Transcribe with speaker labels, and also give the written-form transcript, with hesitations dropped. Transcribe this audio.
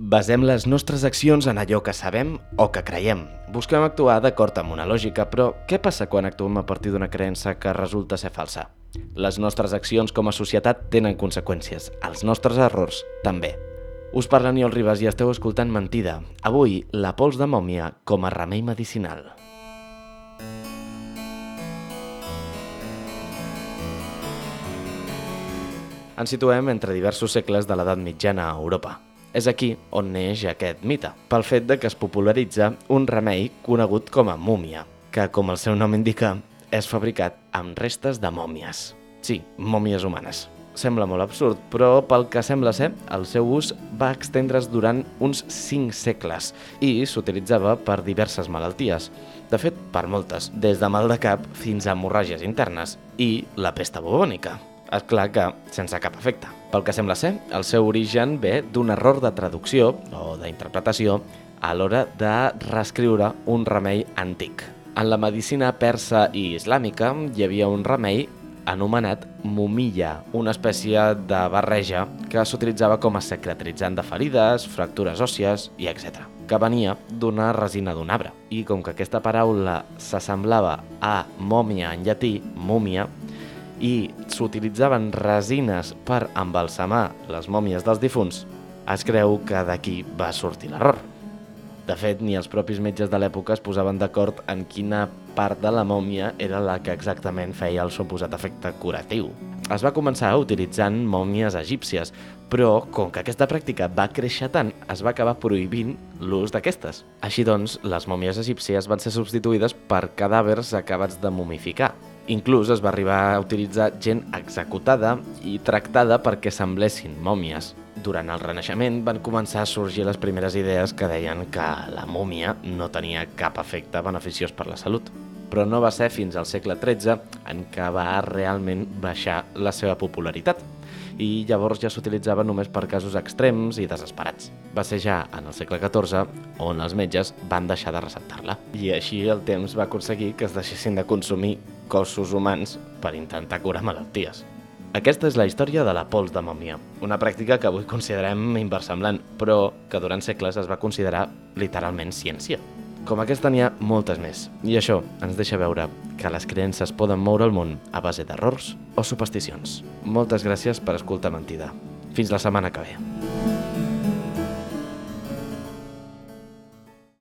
Speaker 1: Basem les nostres accions en allò que sabem o que creiem. Busquem actuar d'acord amb una lògica, però què passa quan actuem a partir d'una creença que resulta ser falsa? Les nostres accions com a societat tenen conseqüències, els nostres errors també. Us parla Aniol Ribas i esteu escoltant Mentida. Avui, la pols de mòmia com a remei medicinal. Ens situem entre diversos segles de l'edat mitjana a Europa. És aquí on neix aquest mite, pel fet de que es popularitza un remei conegut com a múmia, que, com el seu nom indica, és fabricat amb restes de mòmies. Sí, mòmies humanes. Sembla molt absurd, però pel que sembla ser, el seu ús va extendre's durant uns 5 segles i s'utilitzava per diverses malalties. De fet, per moltes, des de mal de cap fins a hemorràgies internes i la pesta bubònica. És clar que sense cap efecte. Pel que sembla ser, el seu origen ve d'un error de traducció o d'interpretació a l'hora de reescriure un remei antic. En la medicina persa i islàmica hi havia un remei anomenat mumilla, una espècie de barreja que s'utilitzava com a cicatritzant de ferides, fractures òssies i etc., que venia d'una resina d'un arbre. I com que aquesta paraula s'assemblava a mòmia en llatí, múmia, i s'utilitzaven resines per embalsamar les mòmies dels difunts, es creu que d'aquí va sortir l'error. De fet, ni els propis metges de l'època es posaven d'acord en quina part de la mòmia era la que exactament feia el suposat efecte curatiu. Es va començar utilitzant mòmies egípcies, però com que aquesta pràctica va créixer tant, es va acabar prohibint l'ús d'aquestes. Així doncs, les mòmies egípcies van ser substituïdes per cadàvers acabats de momificar. Inclús es va arribar a utilitzar gent executada i tractada perquè semblessin mòmies. Durant el Renaixement van començar a sorgir les primeres idees que deien que la múmia no tenia cap efecte beneficiós per la salut. Però no va ser fins al segle XIII en què va realment baixar la seva popularitat. I llavors ja s'utilitzava només per casos extrems i desesperats. Va ser ja en el segle XIV on els metges van deixar de receptar-la. I així el temps va aconseguir que es deixessin de consumir cossos humans per intentar curar malalties. Aquesta és la història de la pols de mòmia, una pràctica que avui considerem inversemblant, però que durant segles es va considerar literalment ciència. Com aquesta n'hi ha moltes més, i això ens deixa veure que les creences poden moure el món a base d'errors o supersticions. Moltes gràcies per escoltar Mentida. Fins la setmana que ve.